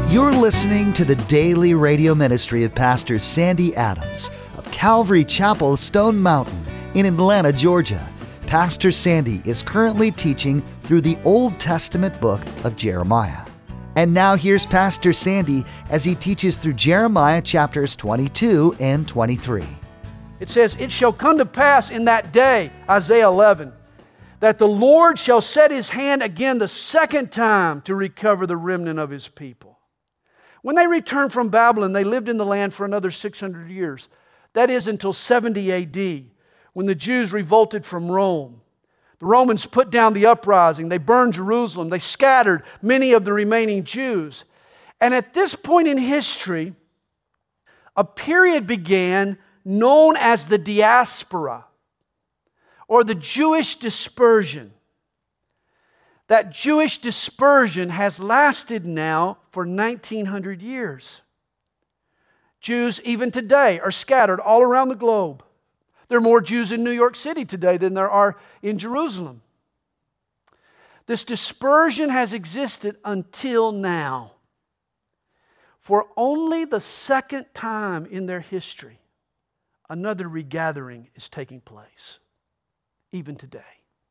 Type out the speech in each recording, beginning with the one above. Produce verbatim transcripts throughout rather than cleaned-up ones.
You're listening to the daily radio ministry of Pastor Sandy Adams of Calvary Chapel, Stone Mountain in Atlanta, Georgia. Pastor Sandy is currently teaching through the Old Testament book of Jeremiah. And now here's Pastor Sandy as he teaches through Jeremiah chapters twenty-two and twenty-three. It says, "It shall come to pass in that day," Isaiah eleven, "that the Lord shall set His hand again the second time to recover the remnant of His people." When they returned from Babylon, they lived in the land for another six hundred years. That is until seventy A D, when the Jews revolted from Rome. The Romans put down the uprising. They burned Jerusalem. They scattered many of the remaining Jews. And at this point in history, a period began known as the diaspora, or the Jewish dispersion. That Jewish dispersion has lasted now for nineteen hundred years. Jews, even today, are scattered all around the globe. There are more Jews in New York City today than there are in Jerusalem. This dispersion has existed until now. For only the second time in their history, another regathering is taking place, even today.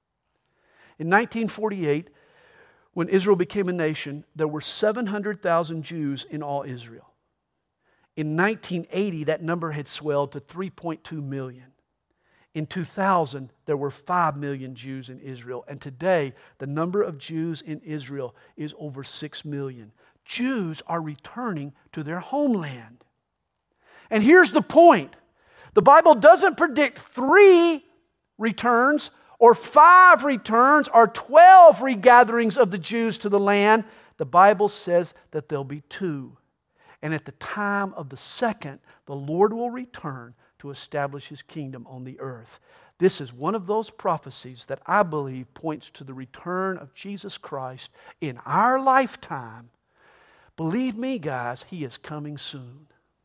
In nineteen forty-eight, when Israel became a nation, there were seven hundred thousand Jews in all Israel. In nineteen eighty, that number had swelled to three point two million. In two thousand, there were five million Jews in Israel. And today, the number of Jews in Israel is over six million. Jews are returning to their homeland. And here's the point. The Bible doesn't predict three returns or five returns or twelve regatherings of the Jews to the land. The Bible says that there'll be two. And at the time of the second, the Lord will return to establish His kingdom on the earth. This is one of those prophecies that I believe points to the return of Jesus Christ in our lifetime. Believe me, guys, He is coming soon.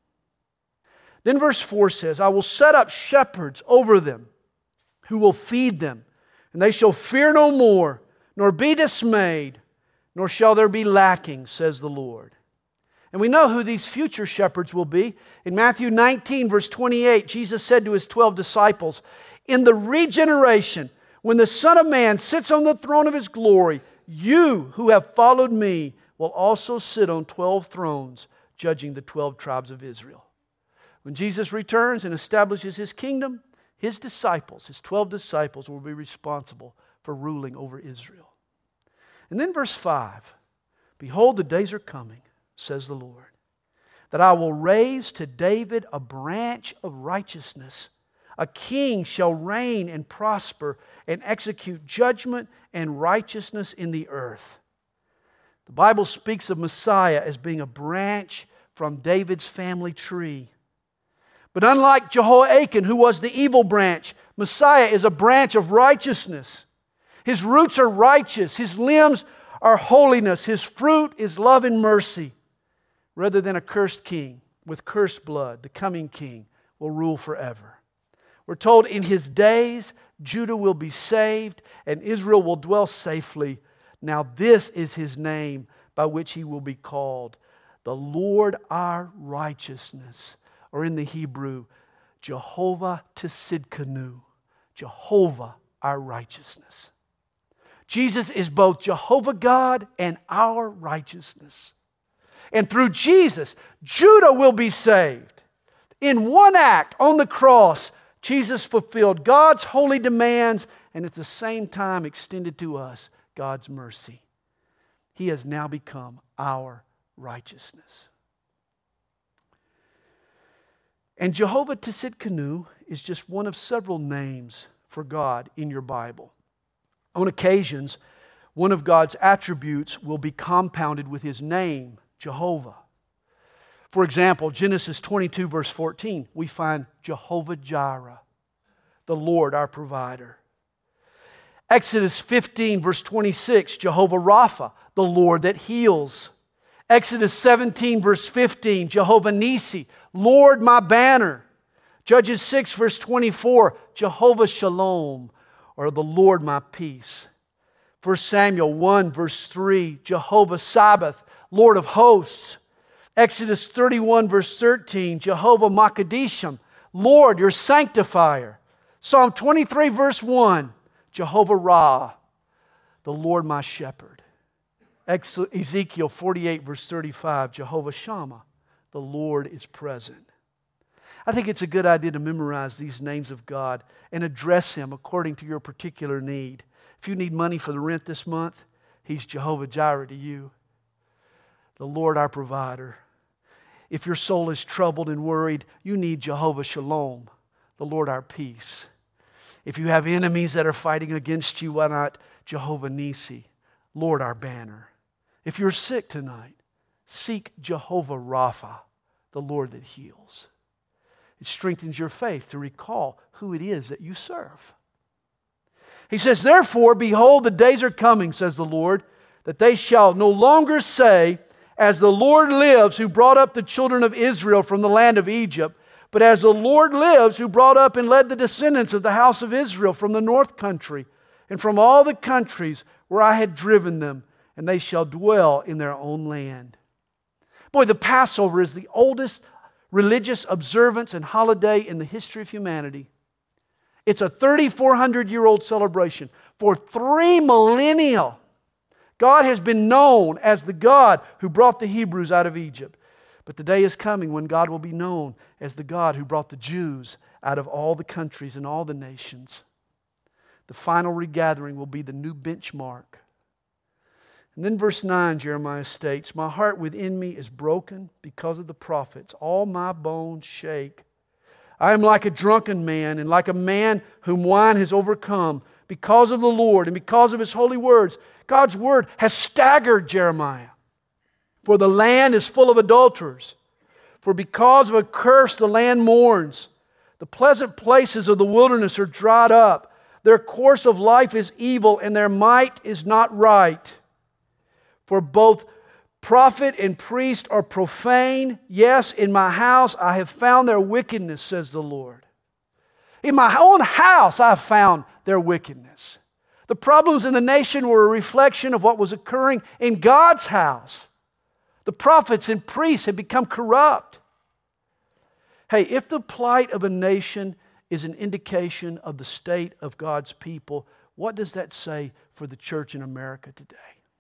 Then verse four says, "I will set up shepherds over them who will feed them, and they shall fear no more, nor be dismayed, nor shall there be lacking, says the Lord." And we know who these future shepherds will be. In Matthew nineteen, verse twenty-eight, Jesus said to His twelve disciples, "In the regeneration, when the Son of Man sits on the throne of His glory, you who have followed me will also sit on twelve thrones, judging the twelve tribes of Israel." When Jesus returns and establishes His kingdom, His disciples, His twelve disciples, will be responsible for ruling over Israel. And then verse five, "Behold, the days are coming, says the Lord, that I will raise to David a branch of righteousness. A king shall reign and prosper and execute judgment and righteousness in the earth." The Bible speaks of Messiah as being a branch from David's family tree. But unlike Jehoiakim, who was the evil branch, Messiah is a branch of righteousness. His roots are righteous. His limbs are holiness. His fruit is love and mercy. Rather than a cursed king with cursed blood, the coming king will rule forever. We're told in His days, Judah will be saved and Israel will dwell safely. Now this is His name by which He will be called, the Lord our righteousness. Or in the Hebrew, Jehovah Tsidkenu, Jehovah our righteousness. Jesus is both Jehovah God and our righteousness. And through Jesus, Judah will be saved. In one act on the cross, Jesus fulfilled God's holy demands and at the same time extended to us God's mercy. He has now become our righteousness. And Jehovah Tsidkenu is just one of several names for God in your Bible. On occasions, one of God's attributes will be compounded with His name, Jehovah. For example, Genesis twenty-two, verse fourteen, we find Jehovah Jireh, the Lord our provider. Exodus fifteen, verse twenty-six, Jehovah Rapha, the Lord that heals. Exodus seventeen, verse fifteen, Jehovah Nisi, Lord my banner. Judges six, verse twenty-four, Jehovah Shalom, or the Lord my peace. First Samuel one, verse three, Jehovah Sabbath, Lord of hosts. Exodus thirty-one, verse thirteen, Jehovah Makadishim, Lord, your sanctifier. Psalm twenty-three, verse one, Jehovah Ra, the Lord my shepherd. Ezekiel forty-eight, verse thirty-five, Jehovah Shammah, the Lord is present. I think it's a good idea to memorize these names of God and address Him according to your particular need. If you need money for the rent this month, He's Jehovah Jireh to you, the Lord our provider. If your soul is troubled and worried, you need Jehovah Shalom, the Lord our peace. If you have enemies that are fighting against you, why not Jehovah Nisi, Lord our banner? If you're sick tonight, seek Jehovah Rapha, the Lord that heals. It strengthens your faith to recall who it is that you serve. He says, therefore, behold, the days are coming, says the Lord, that they shall no longer say, as the Lord lives, who brought up the children of Israel from the land of Egypt, but as the Lord lives, who brought up and led the descendants of the house of Israel from the north country, and from all the countries where I had driven them, and they shall dwell in their own land. Boy, the Passover is the oldest religious observance and holiday in the history of humanity. It's a thirty-four hundred year old celebration. For three millennia, God has been known as the God who brought the Hebrews out of Egypt. But the day is coming when God will be known as the God who brought the Jews out of all the countries and all the nations. The final regathering will be the new benchmark. And then verse nine, Jeremiah states, my heart within me is broken because of the prophets. All my bones shake. I am like a drunken man and like a man whom wine has overcome because of the Lord and because of His holy words. God's word has staggered Jeremiah. For the land is full of adulterers. For because of a curse the land mourns. The pleasant places of the wilderness are dried up. Their course of life is evil and their might is not right. For both prophet and priest are profane. Yes, in my house I have found their wickedness, says the Lord. In my own house I have found their wickedness. The problems in the nation were a reflection of what was occurring in God's house. The prophets and priests had become corrupt. Hey, if the plight of a nation is an indication of the state of God's people, what does that say for the church in America today?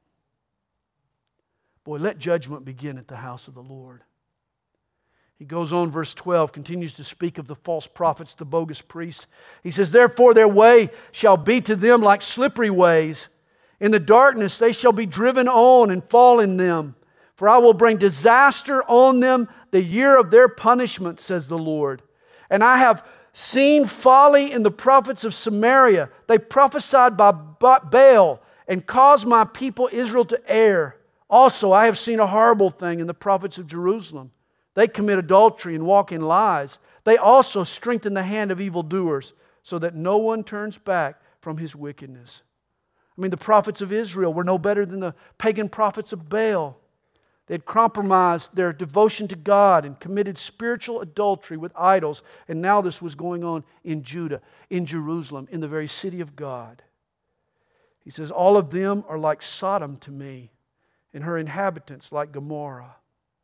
Boy, let judgment begin at the house of the Lord. He goes on, verse twelve, continues to speak of the false prophets, the bogus priests. He says, therefore their way shall be to them like slippery ways. In the darkness they shall be driven on and fall in them. For I will bring disaster on them the year of their punishment, says the Lord. And I have seen folly in the prophets of Samaria. They prophesied by Baal and caused my people Israel to err. Also, I have seen a horrible thing in the prophets of Jerusalem. They commit adultery and walk in lies. They also strengthen the hand of evildoers, so that no one turns back from his wickedness. I mean, the prophets of Israel were no better than the pagan prophets of Baal. They had compromised their devotion to God and committed spiritual adultery with idols. And now this was going on in Judah, in Jerusalem, in the very city of God. He says, all of them are like Sodom to me, and her inhabitants like Gomorrah.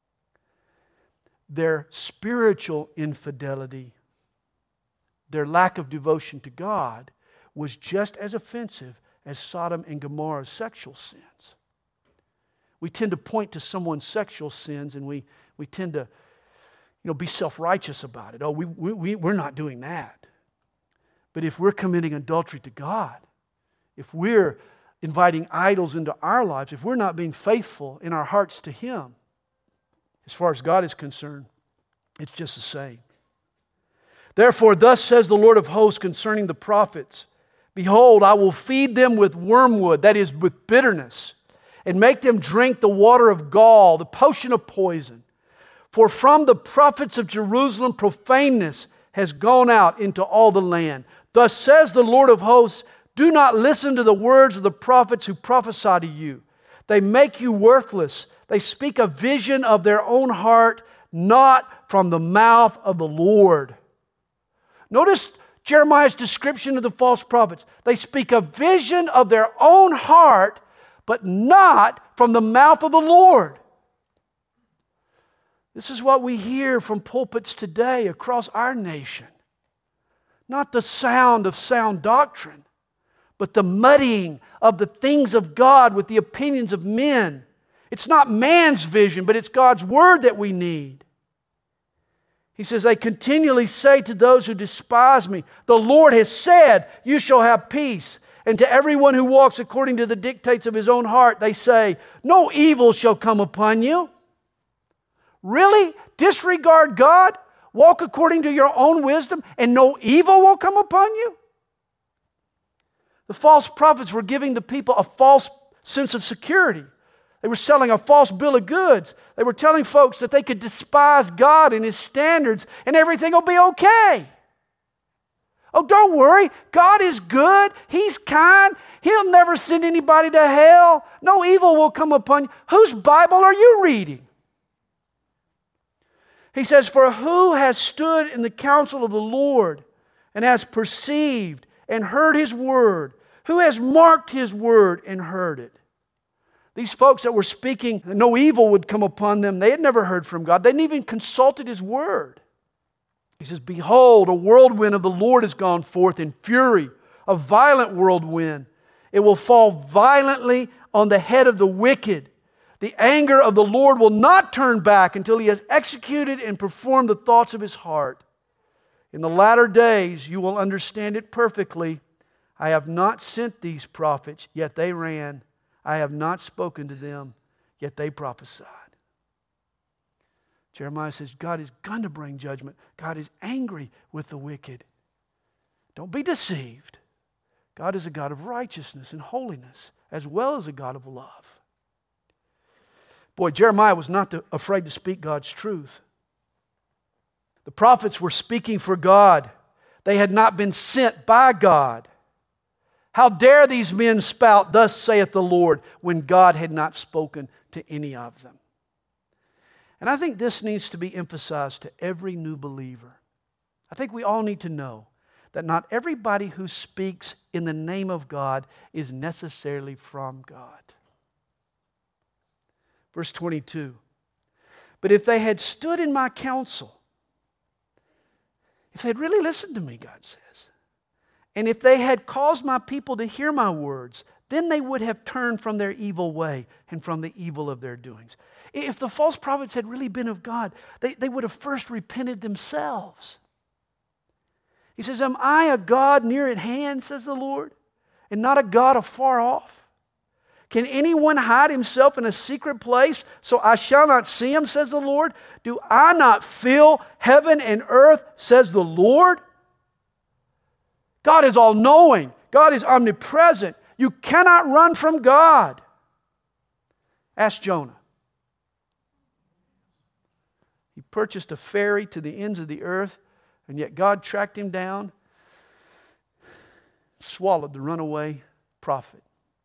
Their spiritual infidelity, their lack of devotion to God, was just as offensive as Sodom and Gomorrah's sexual sins. We tend to point to someone's sexual sins and we, we tend to you know, be self-righteous about it. Oh, we, we, we're not doing that. But if we're committing adultery to God, if we're inviting idols into our lives, if we're not being faithful in our hearts to Him, as far as God is concerned, it's just the same. Therefore, thus says the Lord of hosts concerning the prophets, behold, I will feed them with wormwood, that is, with bitterness, and make them drink the water of gall, the potion of poison. For from the prophets of Jerusalem profaneness has gone out into all the land. Thus says the Lord of hosts, do not listen to the words of the prophets who prophesy to you. They make you worthless. They speak a vision of their own heart, not from the mouth of the Lord. Notice Jeremiah's description of the false prophets. They speak a vision of their own heart, but not from the mouth of the Lord. This is what we hear from pulpits today across our nation. Not the sound of sound doctrine, but the muddying of the things of God with the opinions of men. It's not man's vision, but it's God's Word that we need. He says, they continually say to those who despise me, the Lord has said, you shall have peace. And to everyone who walks according to the dictates of his own heart, they say, no evil shall come upon you. Really? Disregard God? Walk according to your own wisdom and no evil will come upon you? The false prophets were giving the people a false sense of security. They were selling a false bill of goods. They were telling folks that they could despise God and His standards and everything will be okay. Oh, don't worry. God is good. He's kind. He'll never send anybody to hell. No evil will come upon you. Whose Bible are you reading? He says, for who has stood in the counsel of the Lord and has perceived and heard His word? Who has marked His word and heard it? These folks that were speaking, no evil would come upon them. They had never heard from God. They hadn't even consulted His word. He says, behold, a whirlwind of the Lord has gone forth in fury, a violent whirlwind. It will fall violently on the head of the wicked. The anger of the Lord will not turn back until He has executed and performed the thoughts of His heart. In the latter days you will understand it perfectly. I have not sent these prophets, yet they ran. I have not spoken to them, yet they prophesied. Jeremiah says, God is going to bring judgment. God is angry with the wicked. Don't be deceived. God is a God of righteousness and holiness, as well as a God of love. Boy, Jeremiah was not to, afraid to speak God's truth. The prophets were speaking for God. They had not been sent by God. How dare these men spout, thus saith the Lord, when God had not spoken to any of them? And I think this needs to be emphasized to every new believer. I think we all need to know that not everybody who speaks in the name of God is necessarily from God. Verse twenty-two. But if they had stood in my counsel, if they'd really listened to me, God says, and if they had caused my people to hear my words, then they would have turned from their evil way and from the evil of their doings. If the false prophets had really been of God, they, they would have first repented themselves. He says, am I a God near at hand, says the Lord, and not a God afar off? Can anyone hide himself in a secret place so I shall not see him, says the Lord? Do I not fill heaven and earth, says the Lord? God is all-knowing. God is omnipresent. You cannot run from God. Ask Jonah. He purchased a ferry to the ends of the earth, and yet God tracked him down, swallowed the runaway prophet.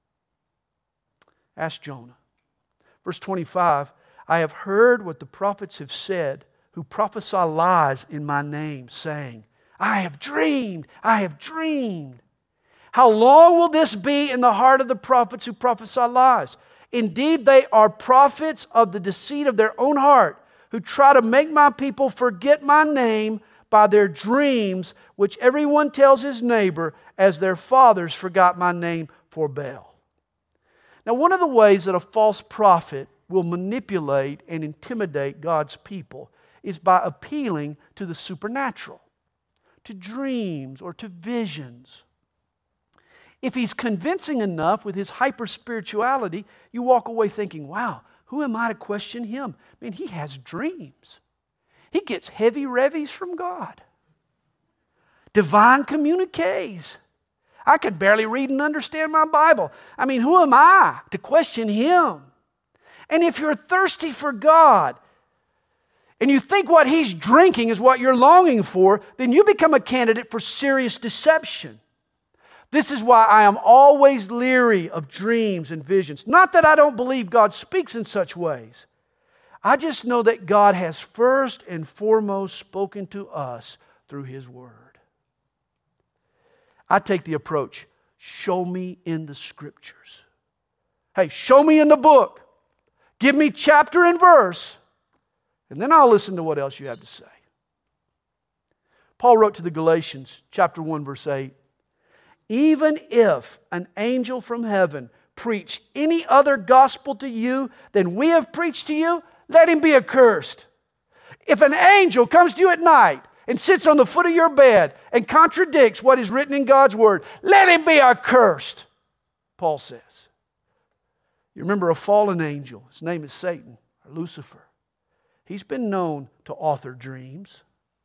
Ask Jonah. Verse twenty-five, I have heard what the prophets have said, who prophesy lies in my name, saying, I have dreamed, I have dreamed. How long will this be in the heart of the prophets who prophesy lies? Indeed, they are prophets of the deceit of their own heart, who try to make my people forget my name by their dreams, which everyone tells his neighbor, as their fathers forgot my name for Baal. Now, one of the ways that a false prophet will manipulate and intimidate God's people is by appealing to the supernatural, to dreams or to visions. If he's convincing enough with his hyper-spirituality, you walk away thinking, wow, who am I to question him? Man, he has dreams. He gets heavy revies from God. Divine communiques. I can barely read and understand my Bible. I mean, who am I to question him? And if you're thirsty for God, and you think what he's drinking is what you're longing for, then you become a candidate for serious deception. This is why I am always leery of dreams and visions. Not that I don't believe God speaks in such ways. I just know that God has first and foremost spoken to us through His Word. I take the approach, show me in the Scriptures. Hey, show me in the book. Give me chapter and verse. And then I'll listen to what else you have to say. Paul wrote to the Galatians, chapter one, verse eight, even if an angel from heaven preach any other gospel to you than we have preached to you, let him be accursed. If an angel comes to you at night and sits on the foot of your bed and contradicts what is written in God's Word, let him be accursed, Paul says. You remember a fallen angel. His name is Satan, or Lucifer. He's been known to author dreams.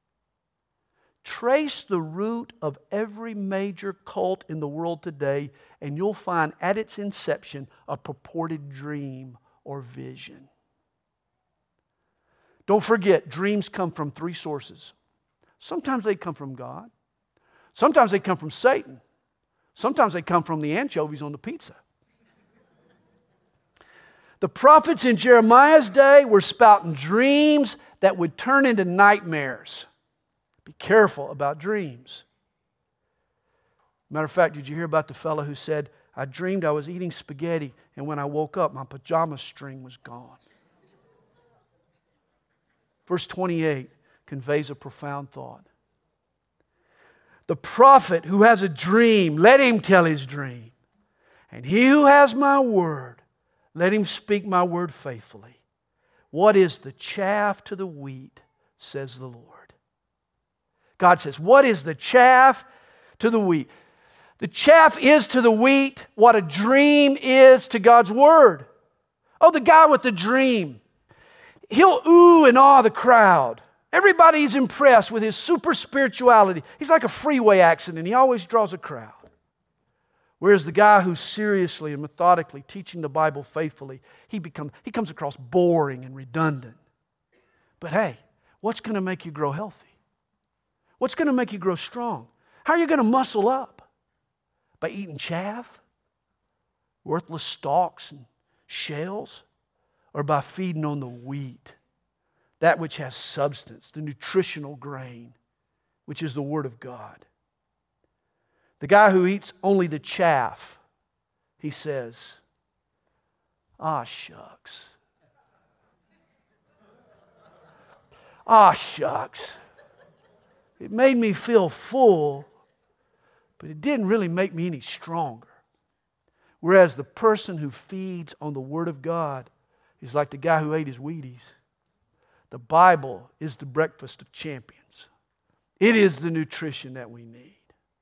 Trace the root of every major cult in the world today, and you'll find at its inception a purported dream or vision. Don't forget, dreams come from three sources. Sometimes they come from God. Sometimes they come from Satan. Sometimes they come from the anchovies on the pizza. The prophets in Jeremiah's day were spouting dreams that would turn into nightmares. Be careful about dreams. Matter of fact, did you hear about the fellow who said, I dreamed I was eating spaghetti, and when I woke up, my pajama string was gone? Verse twenty-eight conveys a profound thought. The prophet who has a dream, let him tell his dream. And he who has my word, let him speak my word faithfully. What is the chaff to the wheat, says the Lord. God says, what is the chaff to the wheat? The chaff is to the wheat what a dream is to God's word. Oh, the guy with the dream. He'll ooh and awe the crowd. Everybody's impressed with his super spirituality. He's like a freeway accident. He always draws a crowd. Whereas the guy who's seriously and methodically teaching the Bible faithfully, he, become, he comes across boring and redundant. But hey, what's going to make you grow healthy? What's going to make you grow strong? How are you going to muscle up? By eating chaff? Worthless stalks and shells? Or by feeding on the wheat? That which has substance, the nutritional grain, which is the Word of God. The guy who eats only the chaff, he says, ah, shucks. Ah, shucks. It made me feel full, but it didn't really make me any stronger. Whereas the person who feeds on the Word of God is like the guy who ate his Wheaties. The Bible is the breakfast of champions. It is the nutrition that we need.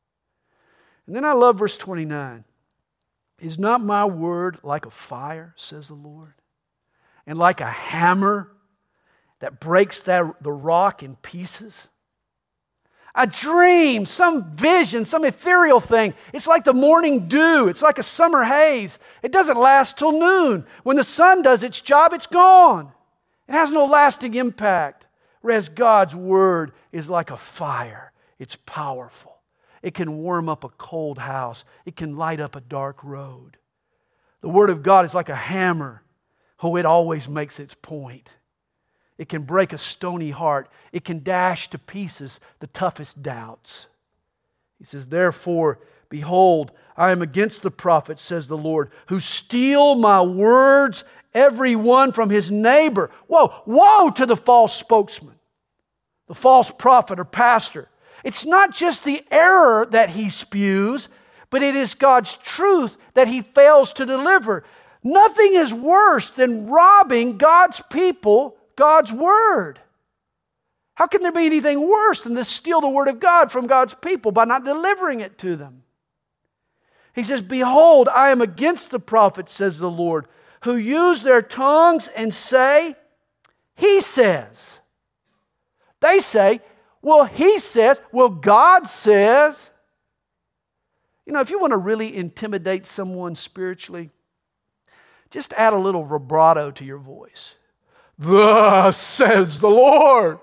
And then I love verse twenty-nine. Is not my word like a fire, says the Lord, and like a hammer that breaks that, the rock in pieces? A dream, some vision, some ethereal thing. It's like the morning dew. It's like a summer haze. It doesn't last till noon. When the sun does its job, it's gone. It has no lasting impact. Whereas God's Word is like a fire. It's powerful. It can warm up a cold house. It can light up a dark road. The Word of God is like a hammer. Oh, it always makes its point. It can break a stony heart. It can dash to pieces the toughest doubts. He says, therefore, behold, I am against the prophets, says the Lord, who steal my words, every one from his neighbor. Whoa, woe to the false spokesman, the false prophet or pastor. It's not just the error that he spews, but it is God's truth that he fails to deliver. Nothing is worse than robbing God's people God's Word. How can there be anything worse than to steal the Word of God from God's people by not delivering it to them? He says, behold, I am against the prophets, says the Lord, who use their tongues and say, He says. They say, well, He says, well, God says. You know, if you want to really intimidate someone spiritually, just add a little vibrato to your voice. Thus says the Lord.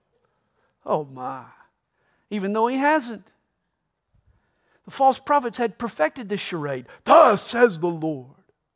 Oh my. Even though he hasn't. The false prophets had perfected this charade. Thus says the Lord.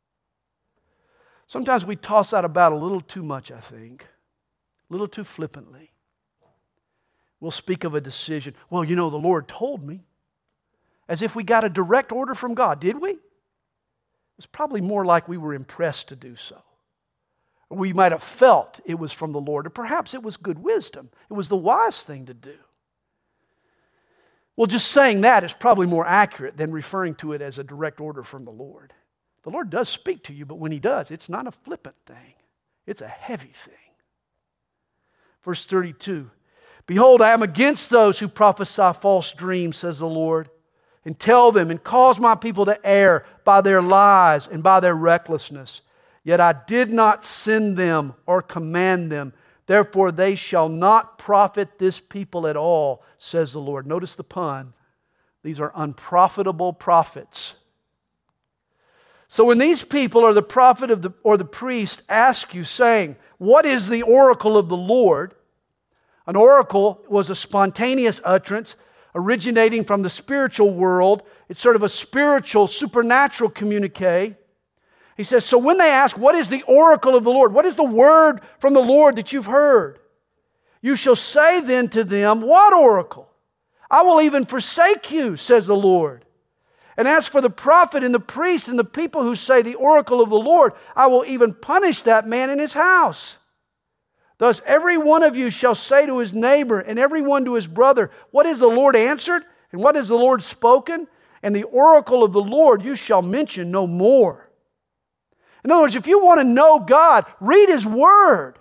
Sometimes we toss that about a little too much, I think. A little too flippantly. We'll speak of a decision. Well, you know, the Lord told me. As if we got a direct order from God. Did we? It was probably more like we were impressed to do so. We might have felt it was from the Lord, or perhaps it was good wisdom. It was the wise thing to do. Well, just saying that is probably more accurate than referring to it as a direct order from the Lord. The Lord does speak to you, but when He does, it's not a flippant thing. It's a heavy thing. Verse thirty-two, behold, I am against those who prophesy false dreams, says the Lord, and tell them and cause my people to err by their lies and by their recklessness. Yet I did not send them or command them. Therefore they shall not profit this people at all, says the Lord. Notice the pun. These are unprofitable prophets. So when these people or the prophet of the, or the priest ask you, saying, what is the oracle of the Lord? An oracle was a spontaneous utterance originating from the spiritual world. It's sort of a spiritual, supernatural communique. He says, so when they ask, what is the oracle of the Lord? What is the word from the Lord that you've heard? You shall say then to them, what oracle? I will even forsake you, says the Lord. And as for the prophet and the priest and the people who say the oracle of the Lord, I will even punish that man in his house. Thus every one of you shall say to his neighbor and every one to his brother, what is the Lord answered? And what has the Lord spoken? And the oracle of the Lord you shall mention no more. In other words, if you want to know God, read His Word.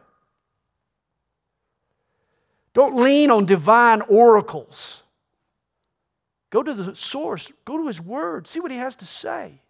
Don't lean on divine oracles. Go to the source. Go to His Word. See what He has to say.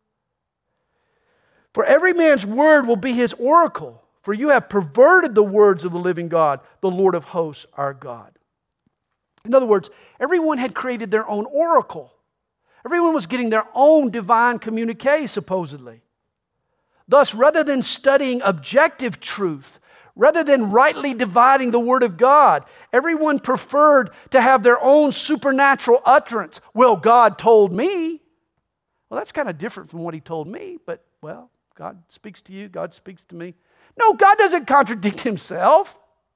For every man's word will be his oracle. For you have perverted the words of the living God, the Lord of hosts, our God. In other words, everyone had created their own oracle. Everyone was getting their own divine communique, supposedly. Thus, rather than studying objective truth, rather than rightly dividing the Word of God, everyone preferred to have their own supernatural utterance. Well, God told me. Well, that's kind of different from what He told me, but, well, God speaks to you, God speaks to me. No, God doesn't contradict Himself.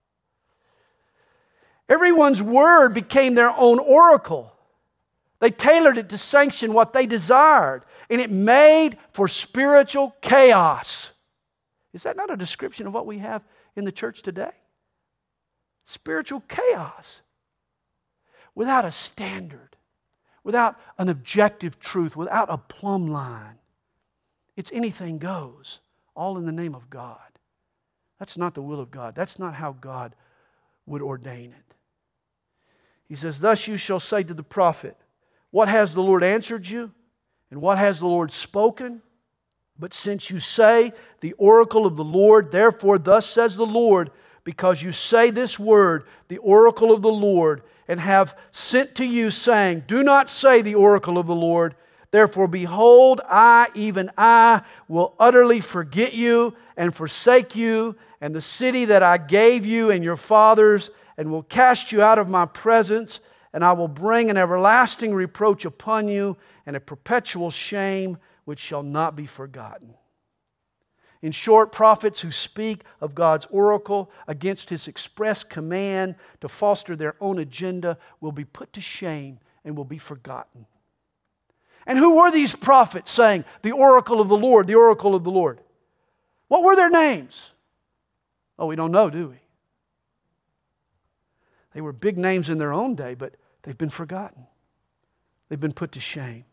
Everyone's word became their own oracle. They tailored it to sanction what they desired, and it made for spiritual chaos. Is that not a description of what we have in the church today? Spiritual chaos. Without a standard, without an objective truth, without a plumb line. It's anything goes, all in the name of God. That's not the will of God. That's not how God would ordain it. He says, thus you shall say to the prophet, what has the Lord answered you? And what has the Lord spoken? But since you say the oracle of the Lord, therefore thus says the Lord, because you say this word, the oracle of the Lord, and have sent to you, saying, do not say the oracle of the Lord. Therefore, behold, I, even I, will utterly forget you and forsake you, and the city that I gave you and your fathers, and will cast you out of my presence, and I will bring an everlasting reproach upon you, and a perpetual shame which shall not be forgotten. In short, prophets who speak of God's oracle against His express command to foster their own agenda will be put to shame and will be forgotten. And who were these prophets saying, the oracle of the Lord, the oracle of the Lord? What were their names? Oh, we don't know, do we? They were big names in their own day, but they've been forgotten. They've been put to shame.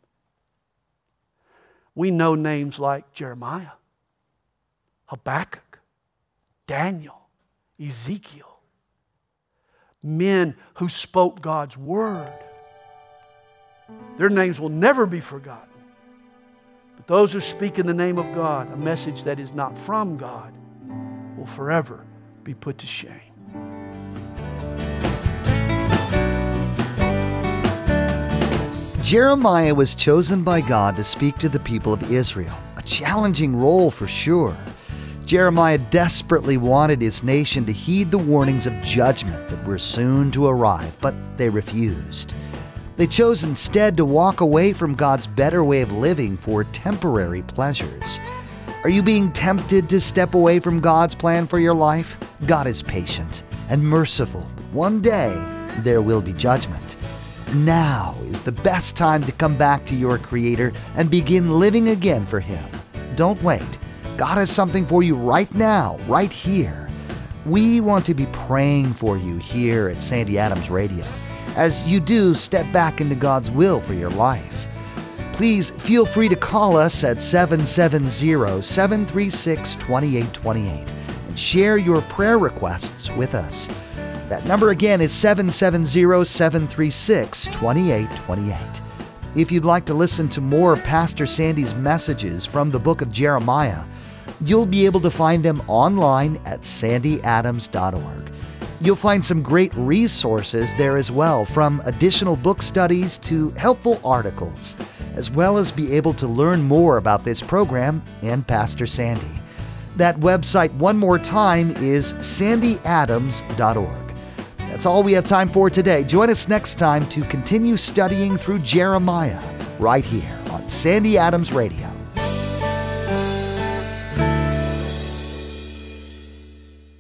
We know names like Jeremiah, Habakkuk, Daniel, Ezekiel. Men who spoke God's word. Their names will never be forgotten. But those who speak in the name of God, a message that is not from God, will forever be put to shame. Jeremiah was chosen by God to speak to the people of Israel, a challenging role for sure. Jeremiah desperately wanted his nation to heed the warnings of judgment that were soon to arrive, but they refused. They chose instead to walk away from God's better way of living for temporary pleasures. Are you being tempted to step away from God's plan for your life? God is patient and merciful. One day, there will be judgment. Now is the best time to come back to your Creator and begin living again for Him. Don't wait. God has something for you right now, right here. We want to be praying for you here at Sandy Adams Radio as you do step back into God's will for your life. Please feel free to call us at seven seven zero, seven three six, two eight two eight and share your prayer requests with us. That number again is seven seven zero, seven three six, two eight two eight. If you'd like to listen to more of Pastor Sandy's messages from the book of Jeremiah, you'll be able to find them online at sandy adams dot org. You'll find some great resources there as well, from additional book studies to helpful articles, as well as be able to learn more about this program and Pastor Sandy. That website, one more time, is sandy adams dot org. That's all we have time for today. Join us next time to continue studying through Jeremiah right here on Sandy Adams Radio.